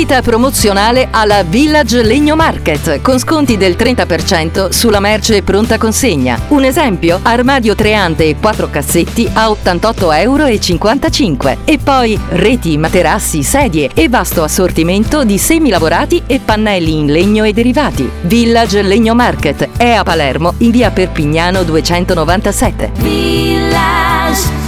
Vendita promozionale alla Village Legno Market con sconti del 30% sulla merce pronta consegna. Un esempio: armadio 3 ante e 4 cassetti a 88,55 €. E poi reti, materassi, sedie e vasto assortimento di semi lavorati e pannelli in legno e derivati. Village Legno Market è a Palermo in via Perpignano 297. Village